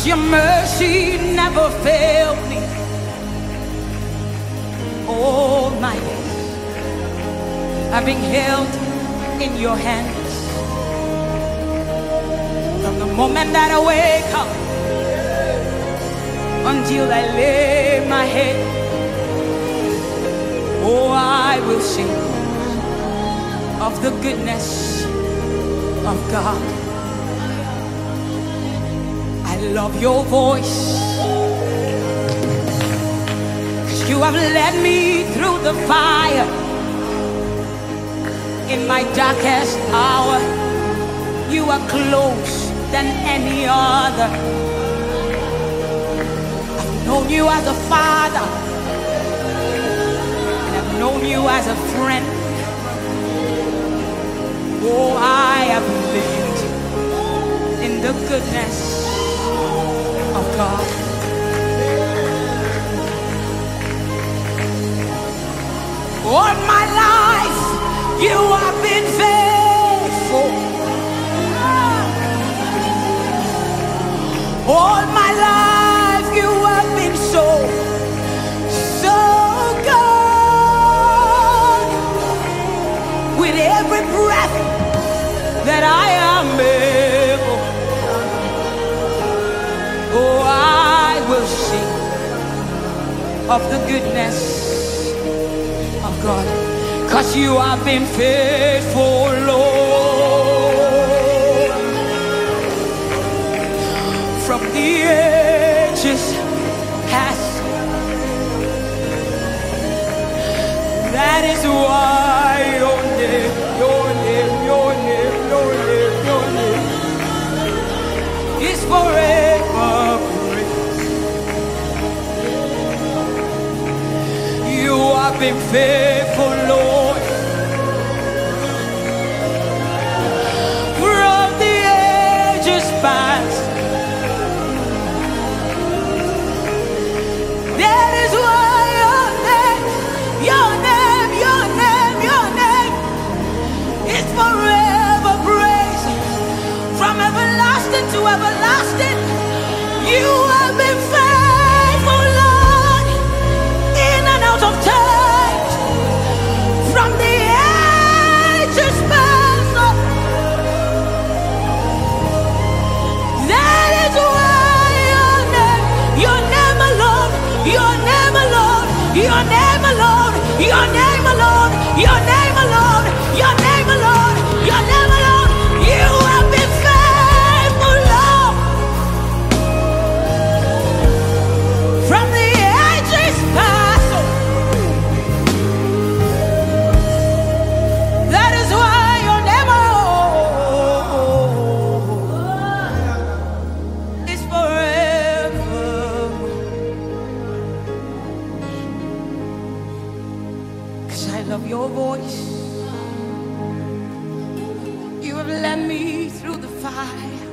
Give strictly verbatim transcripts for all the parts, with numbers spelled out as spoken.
your mercy never failed me. All my days I've been held in your hands. From the moment that I wake up until I lay my head, oh, I will sing of the goodness of God. I love your voice, 'cause you have led me through the fire. In my darkest hour, you are close than any other. I've known you as a father, and I've known you as a friend. Oh, I have lived in the goodness of God. All my life you have been faithful. All my life you have been so, so good. With every breath that I am able, oh, I will sing of the goodness of God. 'Cause you have been faithful, Lord, from the ages past. That is why your name, your name, your name, your name, your name is forever great. You have been faithful, Lord, from the ages past. That is why your name, your name, your name, your name is forever praised. From everlasting to everlasting, you have been faithful, Lord, in and out of time. From the ages past, Lord. That is why your name, your name alone, your name alone, your name alone, your name alone, your name alone, your name alone, your name alone, you have been faithful, Lord. From the ages past, that is why your name alone is forever. 'Cause I love your voice. You have led me through the fire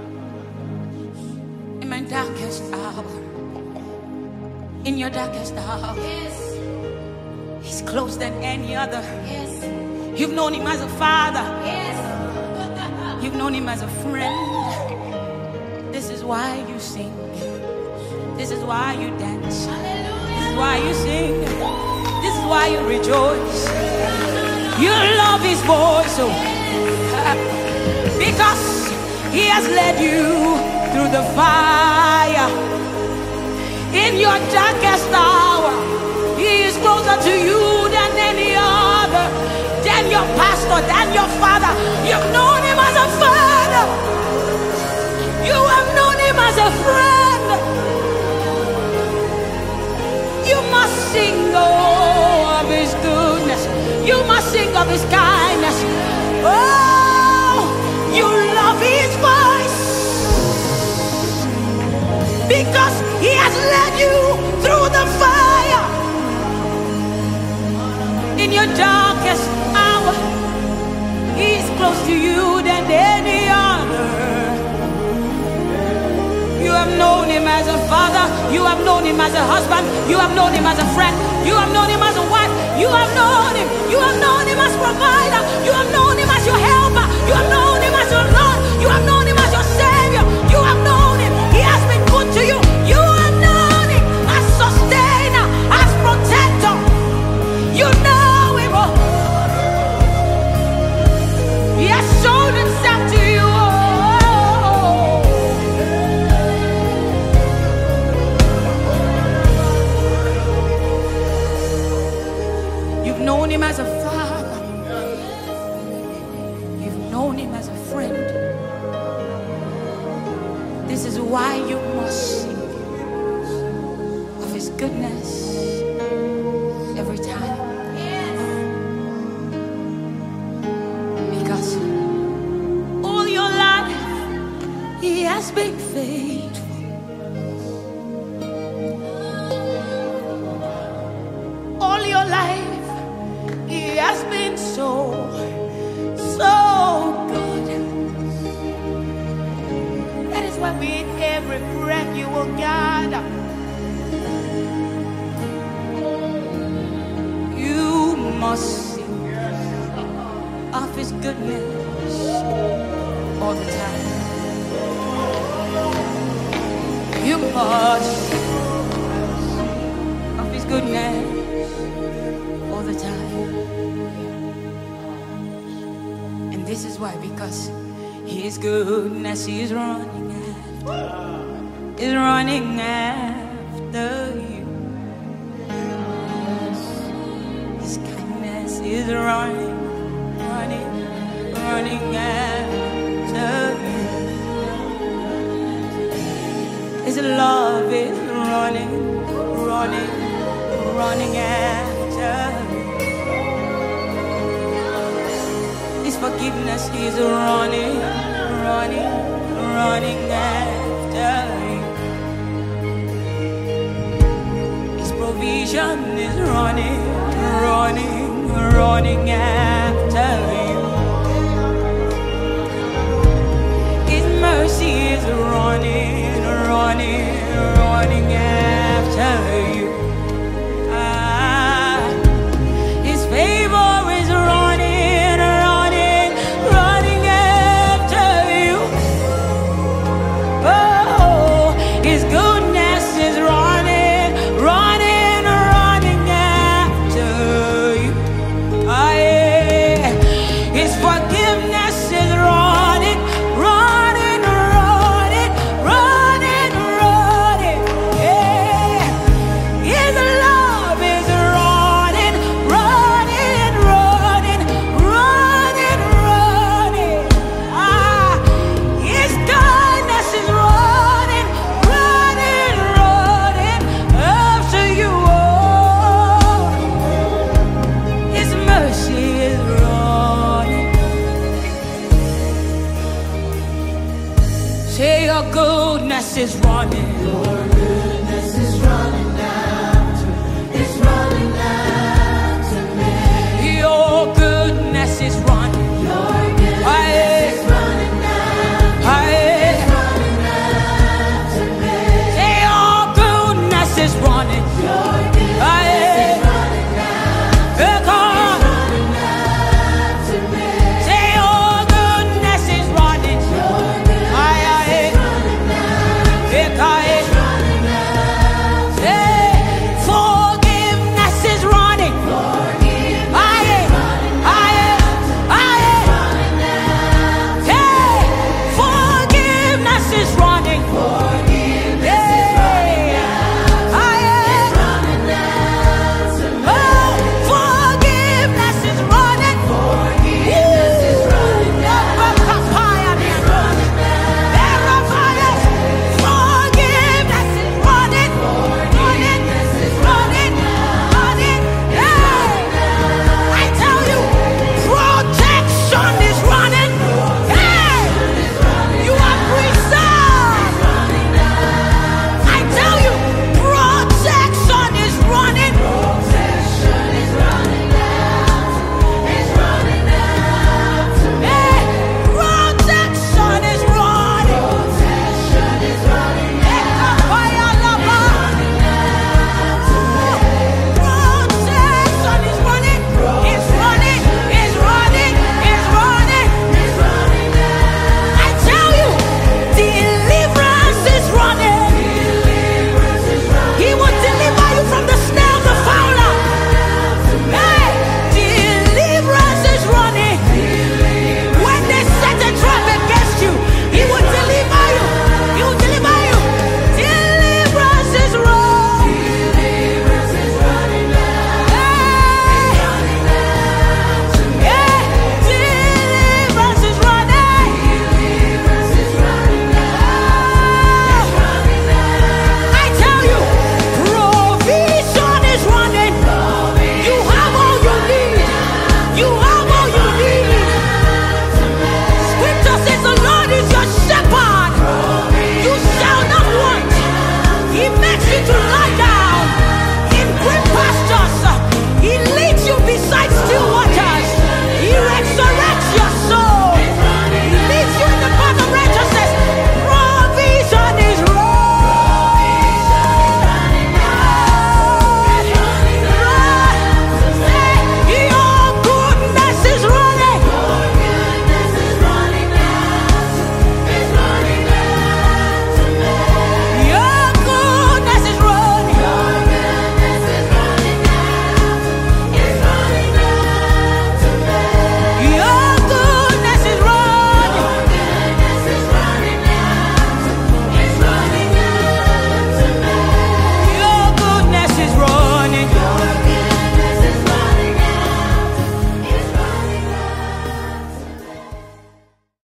in my darkest hour. In your darkest hour, He's closer than any other. You've known Him as a father. You've known Him as a friend. This is why you sing. This is why you dance. This is why you sing. This is why you rejoice. You love His voice, oh, because He has led you through the fire. In your darkest hour, He is closer to you than any other, than your pastor, than your father. You've known Him as a father. You have known Him as a friend. You must sing, oh, of His goodness. You must sing of His kindness. Oh, you love His voice, because He has led you through the fire. In your darkest hour, He is close to you than any other. You have known Him as a father. You have known Him as a husband. You have known Him as a friend. You have known Him as a wife. You have known Him. You have known Him as provider. You have known Him as your helper. You have known Him as your Lord. You have known Him as your Savior. You have known Him. He has been why you must sing of His goodness every time. Because all your life He has been faithful. All your life He has been so, so good. That is why with every breath you will gather, you must sing of His goodness all the time. You must of His goodness all the time. And this is why, because His goodness is running after, is running after you. His kindness is running, running, running after you. His love is running, running, running after you. His forgiveness is running, running, running after you. His provision is running, running, running after you. His mercy is running, running, running after you. Ah, His favor is running, running, running after you. Oh, His goodness is running, running, running after you. Ah, yeah. His forgiveness is running, running, running, running, running. Yeah. His love is running, running, running, running, running. Ah, His kindness is running, running, running after you. Oh, His mercy is running. Say your goodness is running.